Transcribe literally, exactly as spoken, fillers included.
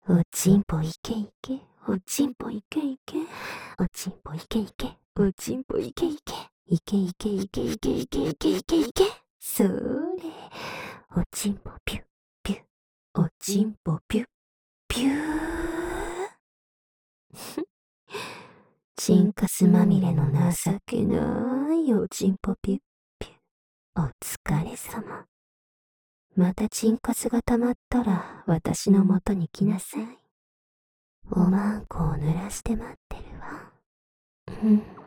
おちんぽいけいけ、おちんぽいけいけ、おちんぽいけいけ、おちんぽいけいけ、いけいけいけいけいけいけいけいけ、それ、おちんぽピュッピュッ、おちんぽピュッピュー。チンカスまみれの情けないおちんぽピュッピュッ。お疲れ様。またチンカスが溜まったら私のもとに来なさい。おまんこを濡らして待ってるわ。うん。